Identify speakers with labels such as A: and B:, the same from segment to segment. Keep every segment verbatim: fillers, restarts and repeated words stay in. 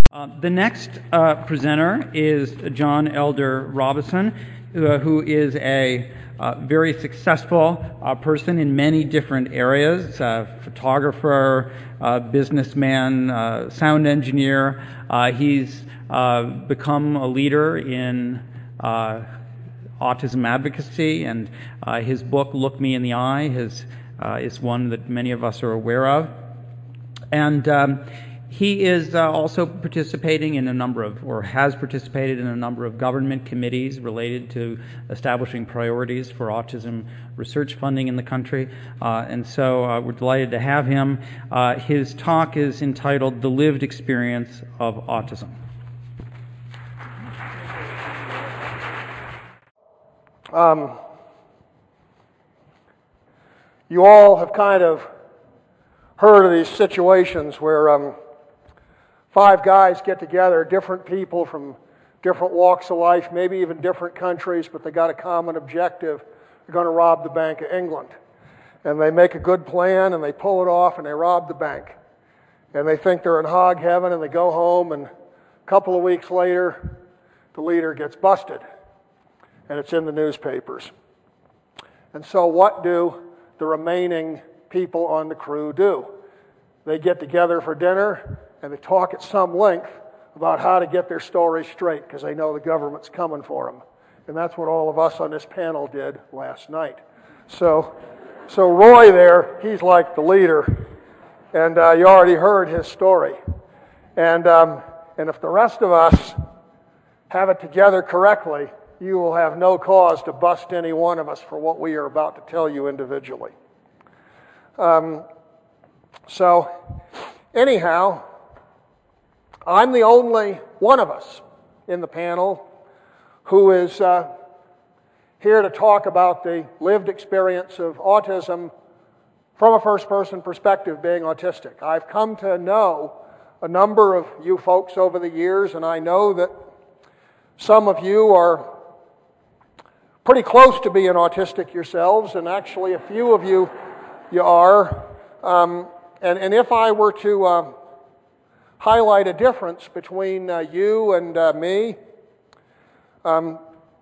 A: Uh, the next uh, presenter is John Elder Robison, uh, who is a uh, very successful uh, person in many different areas, uh, photographer, uh, businessman, uh, sound engineer. Uh, he's uh, become a leader in uh, autism advocacy, and uh, his book, Look Me in the Eye, has, uh, is one that many of us are aware of. And um, he is uh, also participating in a number of, or has participated in a number of government committees related to establishing priorities for autism research funding in the country. Uh, and so uh, we're delighted to have him. Uh, his talk is entitled The Lived Experience of Autism.
B: Um, you all have kind of heard of these situations where um, five guys get together, different people from different walks of life, maybe even different countries, but they got a common objective. They're going to rob the Bank of England. And they make a good plan, and they pull it off, and they rob the bank. And they think they're in hog heaven, and they go home, and a couple of weeks later, the leader gets busted. And it's in the newspapers. And so what do the remaining people on the crew do? They get together for dinner, and they talk at some length about how to get their story straight, because they know the government's coming for them. And that's what all of us on this panel did last night. So, so Roy there, he's like the leader, and uh, you already heard his story. And, um, and if the rest of us have it together correctly, you will have no cause to bust any one of us for what we are about to tell you individually. Um, so, anyhow, I'm the only one of us in the panel who is uh, here to talk about the lived experience of autism from a first-person perspective, being autistic. I've come to know a number of you folks over the years, and I know that some of you are pretty close to being autistic yourselves, and actually a few of you, you are. Um, and, and if I were to uh, highlight a difference between uh, you and uh, me, um,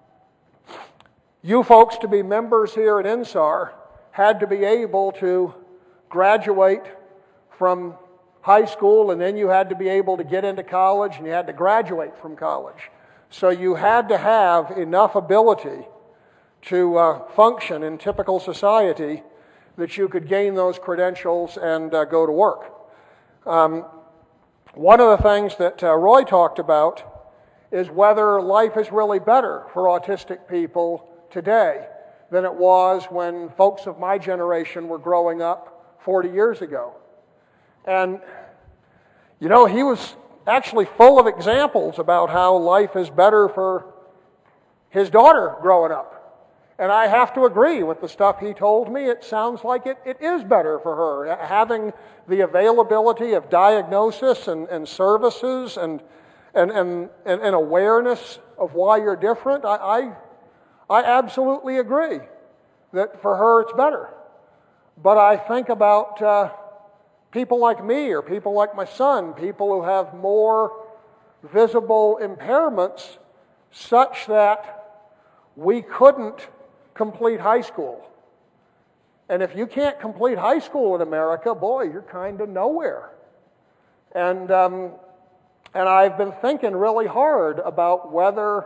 B: you folks to be members here at N S A R had to be able to graduate from high school, and then you had to be able to get into college, and you had to graduate from college. So you had to have enough ability to uh, function in typical society that you could gain those credentials and uh, go to work. Um, one of the things that uh, Roy talked about is whether life is really better for autistic people today than it was when folks of my generation were growing up forty years ago. And, you know, he was actually full of examples about how life is better for his daughter growing up. And I have to agree with the stuff he told me. It sounds like it, it is better for her. Having the availability of diagnosis and, and services and, and, and, and, and awareness of why you're different, I, I, I absolutely agree that for her it's better. But I think about uh, people like me or people like my son, people who have more visible impairments such that we couldn't complete high school. And if you can't complete high school in America, boy, you're kind of nowhere. And um, and I've been thinking really hard about whether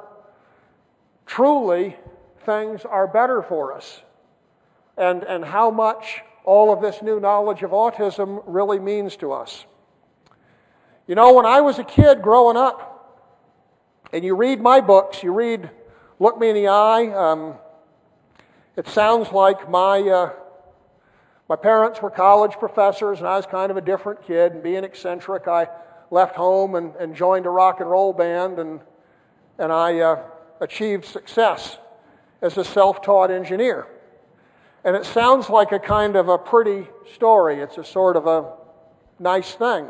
B: truly things are better for us, and and how much all of this new knowledge of autism really means to us. You know, when I was a kid growing up, and you read my books, you read Look Me in the Eye. Um, It sounds like my uh, my parents were college professors, and I was kind of a different kid. And being eccentric, I left home and, and joined a rock and roll band, and and I uh, achieved success as a self-taught engineer. And it sounds like a kind of a pretty story. It's a sort of a nice thing.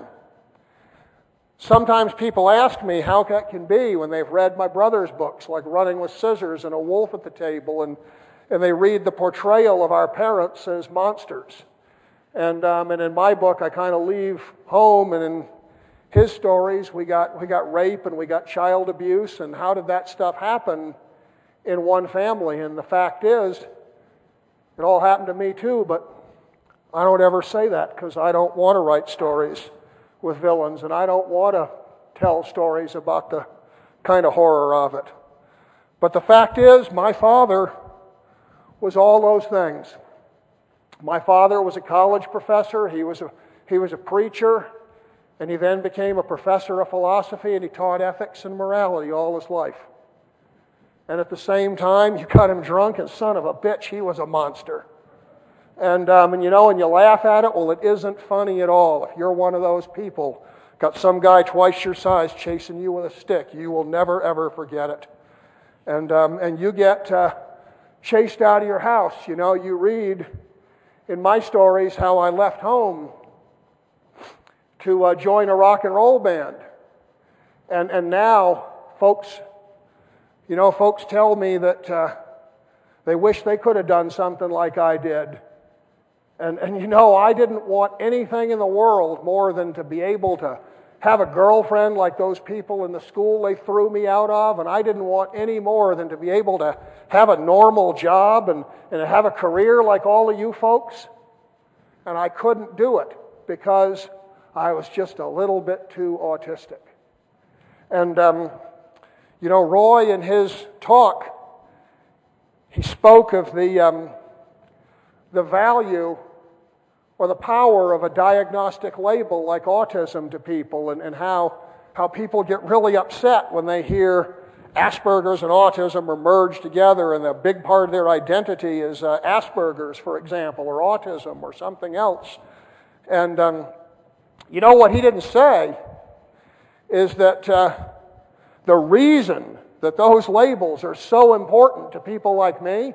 B: Sometimes people ask me how that can be when they've read my brother's books, like Running with Scissors and A Wolf at the Table, and and they read the portrayal of our parents as monsters. And um, and in my book, I kind of leave home, and in, his stories. We got, we got rape and we got child abuse, and how did that stuff happen in one family? And the fact is, it all happened to me too, but I don't ever say that because I don't want to write stories with villains, and I don't want to tell stories about the kind of horror of it. But the fact is, my father was all those things. My father was a college professor, he was a, he was a preacher, and he then became a professor of philosophy, and he taught ethics and morality all his life. And at the same time, you got him drunk, and son of a bitch, he was a monster. And, um, and you know, and you laugh at it, well, it isn't funny at all. If you're one of those people, got some guy twice your size chasing you with a stick, you will never, ever forget it. And, um, and you get uh, chased out of your house. You know, you read in my stories how I left home to uh, join a rock and roll band. And, and now, folks, you know, folks tell me that uh, they wish they could have done something like I did. And, and you know, I didn't want anything in the world more than to be able to have a girlfriend like those people in the school they threw me out of, and I didn't want any more than to be able to have a normal job and, and have a career like all of you folks. And I couldn't do it because I was just a little bit too autistic. And, um, you know, Roy in his talk, he spoke of the, um, the value or the power of a diagnostic label like autism to people, and, and how, how people get really upset when they hear Asperger's and autism are merged together, and a big part of their identity is uh, Asperger's, for example, or autism or something else. And um, you know what he didn't say is that uh, the reason that those labels are so important to people like me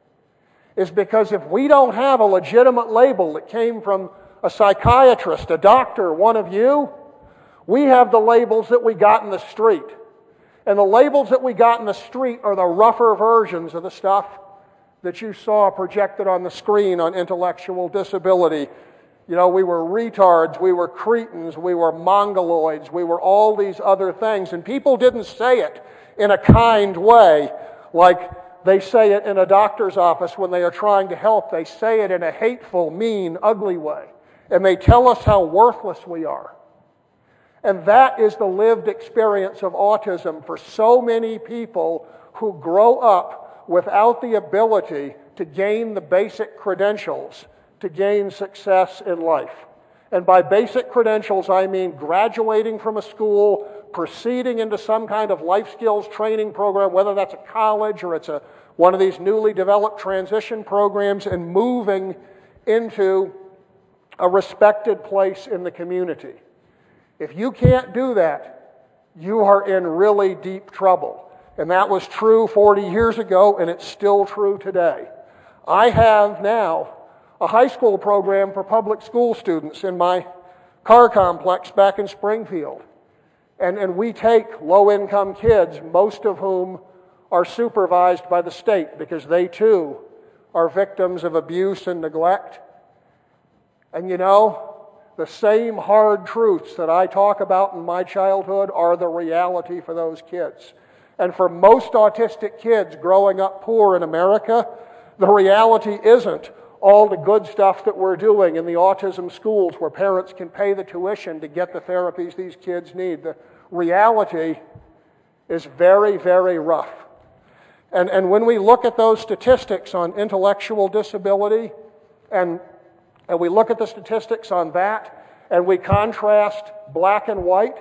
B: is because if we don't have a legitimate label that came from a psychiatrist, a doctor, one of you, we have the labels that we got in the street. And the labels that we got in the street are the rougher versions of the stuff that you saw projected on the screen on intellectual disability. You know, we were retards, we were cretins, we were mongoloids, we were all these other things. And people didn't say it in a kind way like they say it in a doctor's office when they are trying to help. They say it in a hateful, mean, ugly way. And they tell us how worthless we are. And that is the lived experience of autism for so many people who grow up without the ability to gain the basic credentials to gain success in life. And by basic credentials, I mean graduating from a school, proceeding into some kind of life skills training program, whether that's a college or it's a one of these newly developed transition programs, and moving into a respected place in the community. If you can't do that, you are in really deep trouble. And that was true forty years ago, and it's still true today. I have now a high school program for public school students in my car complex back in Springfield. And, and we take low-income kids, most of whom are supervised by the state because they too are victims of abuse and neglect. And you know, the same hard truths that I talk about in my childhood are the reality for those kids. And for most autistic kids growing up poor in America, the reality isn't all the good stuff that we're doing in the autism schools where parents can pay the tuition to get the therapies these kids need. The reality is very, very rough. And, and when we look at those statistics on intellectual disability, and, and we look at the statistics on that, and we contrast black and white,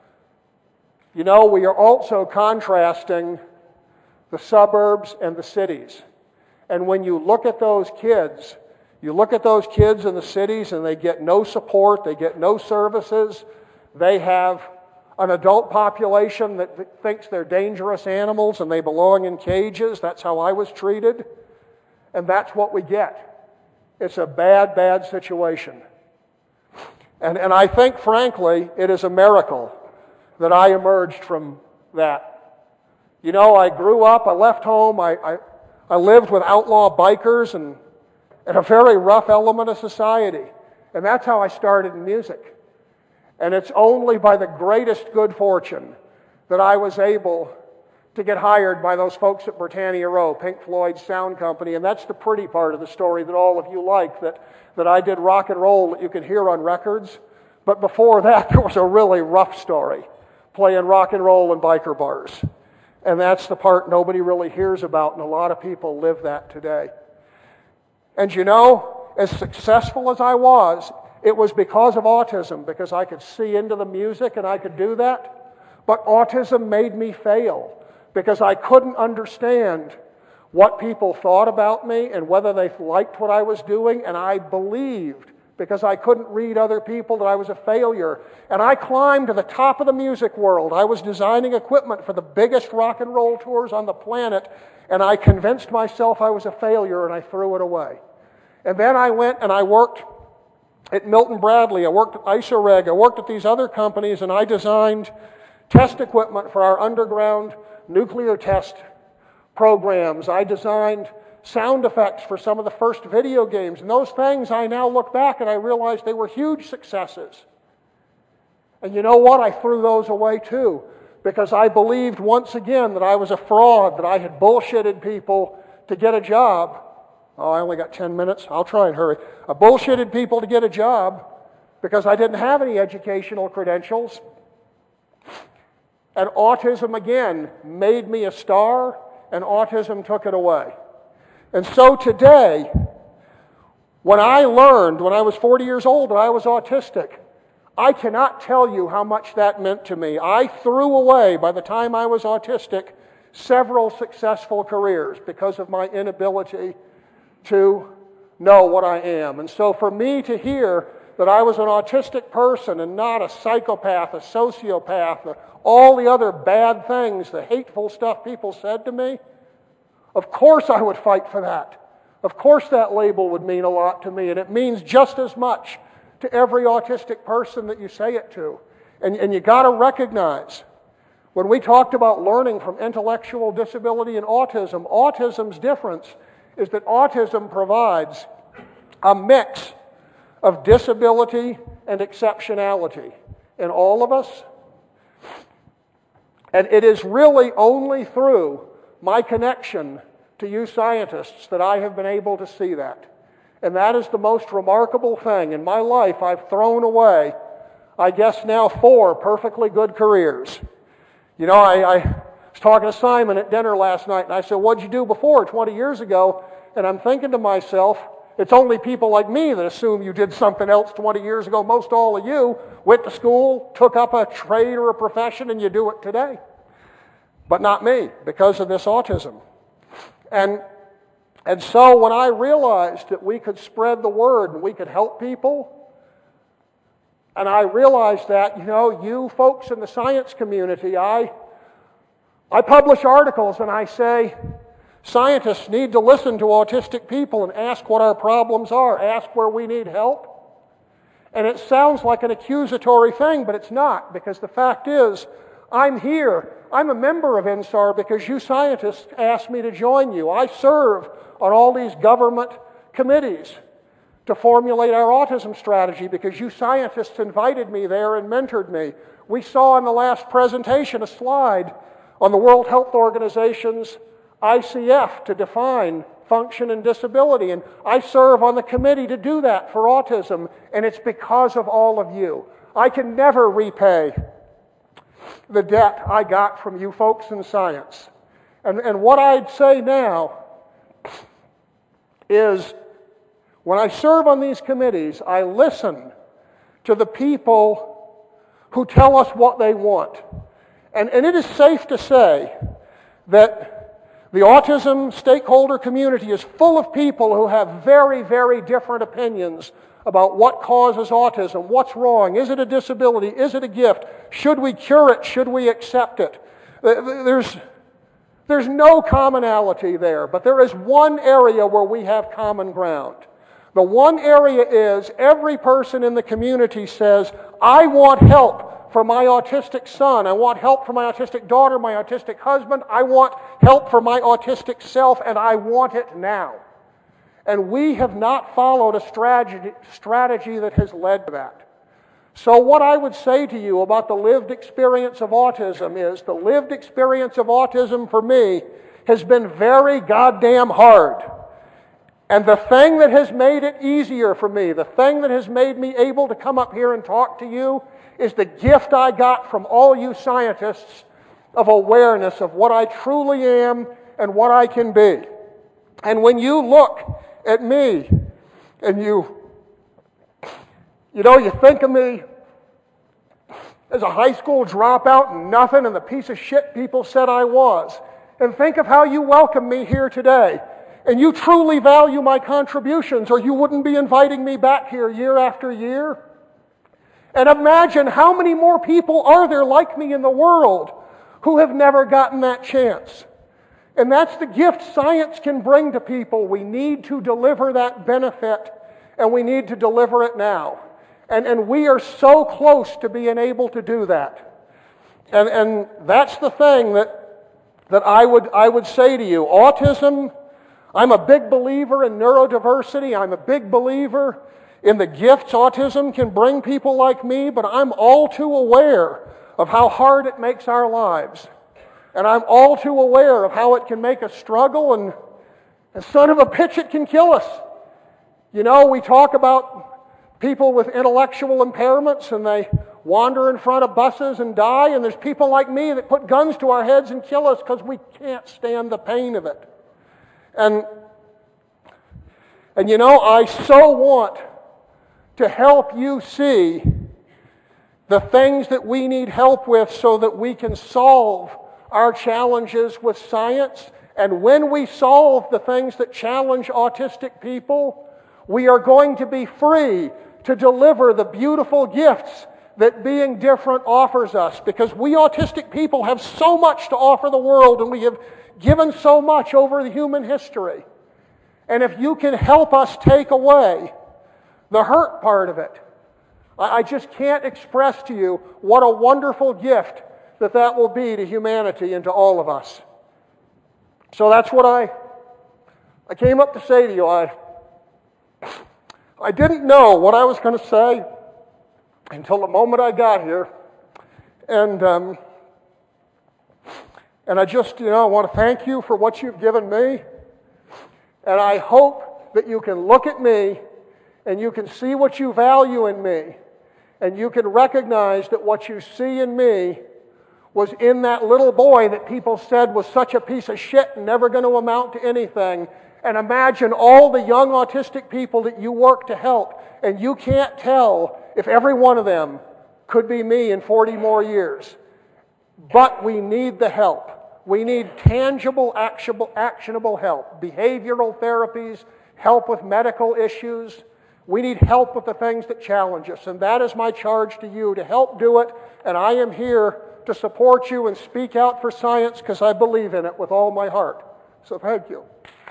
B: you know, we are also contrasting the suburbs and the cities. And when you look at those kids, you look at those kids in the cities and they get no support, they get no services, they have an adult population that thinks they're dangerous animals and they belong in cages. That's how I was treated. And that's what we get. It's a bad, bad situation. And, and I think, frankly, it is a miracle that I emerged from that. You know, I grew up, I left home, I, I, I lived with outlaw bikers and, and a very rough element of society. And that's how I started in music. And it's only by the greatest good fortune that I was able to get hired by those folks at Britannia Row, Pink Floyd's sound company. And that's the pretty part of the story that all of you like, that, that I did rock and roll that you can hear on records. But before that, there was a really rough story, playing rock and roll in biker bars. And that's the part nobody really hears about, and a lot of people live that today. And you know, as successful as I was, it was because of autism, because I could see into the music and I could do that. But autism made me fail, because I couldn't understand what people thought about me and whether they liked what I was doing, and I believed, because I couldn't read other people, that I was a failure. And I climbed to the top of the music world. I was designing equipment for the biggest rock and roll tours on the planet, and I convinced myself I was a failure, and I threw it away. And then I went and I worked at Milton Bradley, I worked at Isoreg, I worked at these other companies, and I designed test equipment for our underground nuclear test programs. I designed sound effects for some of the first video games. And those things, I now look back and I realize they were huge successes. And you know what? I threw those away too, because I believed once again that I was a fraud, that I had bullshitted people to get a job. Oh, I only got ten minutes. I'll try and hurry. I bullshitted people to get a job because I didn't have any educational credentials. And autism, again, made me a star, and autism took it away. And so today, when I learned, when I was forty years old, that I was autistic, I cannot tell you how much that meant to me. I threw away, by the time I was autistic, several successful careers because of my inability to know what I am. And so for me to hear that I was an autistic person and not a psychopath, a sociopath, all the other bad things, the hateful stuff people said to me, of course I would fight for that. Of course that label would mean a lot to me, and it means just as much to every autistic person that you say it to. And, and you got to recognize, when we talked about learning from intellectual disability and autism, autism's difference is that autism provides a mix of disability and exceptionality in all of us. And it is really only through my connection to you scientists that I have been able to see that. And that is the most remarkable thing. In my life, I've thrown away, I guess now, four perfectly good careers. You know, I, I was talking to Simon at dinner last night, and I said, what'd you do before, twenty years ago? And I'm thinking to myself, it's only people like me that assume you did something else twenty years ago. Most all of you went to school, took up a trade or a profession, and you do it today. But not me, because of this autism. And, and so when I realized that we could spread the word and we could help people, and I realized that, you know, you folks in the science community, I, I publish articles and I say, scientists need to listen to autistic people and ask what our problems are, ask where we need help. And it sounds like an accusatory thing, but it's not, because the fact is, I'm here. I'm a member of N S A R because you scientists asked me to join you. I serve on all these government committees to formulate our autism strategy because you scientists invited me there and mentored me. We saw in the last presentation a slide on the World Health Organization's I C F to define function and disability, and I serve on the committee to do that for autism, and it's because of all of you. I can never repay the debt I got from you folks in science. And, and what I'd say now is, when I serve on these committees, I listen to the people who tell us what they want. And, and it is safe to say that the autism stakeholder community is full of people who have very, very different opinions about what causes autism, what's wrong, is it a disability, is it a gift, should we cure it, should we accept it. There's, there's no commonality there, but there is one area where we have common ground. The one area is every person in the community says, I want help for my autistic son, I want help for my autistic daughter, my autistic husband, I want help for my autistic self, and I want it now. And we have not followed a strategy, strategy that has led to that. So what I would say to you about the lived experience of autism is the lived experience of autism for me has been very goddamn hard. And the thing that has made it easier for me, the thing that has made me able to come up here and talk to you, is the gift I got from all you scientists of awareness of what I truly am and what I can be. And when you look at me and you, you know, you think of me as a high school dropout and nothing and the piece of shit people said I was, and think of how you welcome me here today, and you truly value my contributions or you wouldn't be inviting me back here year after year. And imagine how many more people are there like me in the world who have never gotten that chance. And that's the gift science can bring to people. We need to deliver that benefit, and we need to deliver it now. And, and we are so close to being able to do that. And, and that's the thing that, that I would, I would say to you. Autism, I'm a big believer in neurodiversity. I'm a big believer in the gifts autism can bring people like me, but I'm all too aware of how hard it makes our lives. And I'm all too aware of how it can make us struggle, and, and son of a bitch, it can kill us. You know, we talk about people with intellectual impairments and they wander in front of buses and die, and there's people like me that put guns to our heads and kill us because we can't stand the pain of it. And, and you know, I so want to help you see the things that we need help with so that we can solve our challenges with science. And when we solve the things that challenge autistic people, we are going to be free to deliver the beautiful gifts that being different offers us. Because we autistic people have so much to offer the world, and we have given so much over the human history. And if you can help us take away the hurt part of it, I just can't express to you what a wonderful gift that that will be to humanity and to all of us. So that's what I I came up to say to you. I I didn't know what I was going to say until the moment I got here, and um, and I just you know want to thank you for what you've given me, and I hope that you can look at me and you can see what you value in me, and you can recognize that what you see in me was in that little boy that people said was such a piece of shit and never going to amount to anything. And imagine all the young autistic people that you work to help, and you can't tell if every one of them could be me in forty more years. But we need the help. We need tangible, actionable, actionable help. Behavioral therapies, help with medical issues. We need help with the things that challenge us. And that is my charge to you, to help do it. And I am here to support you and speak out for science because I believe in it with all my heart. So thank you.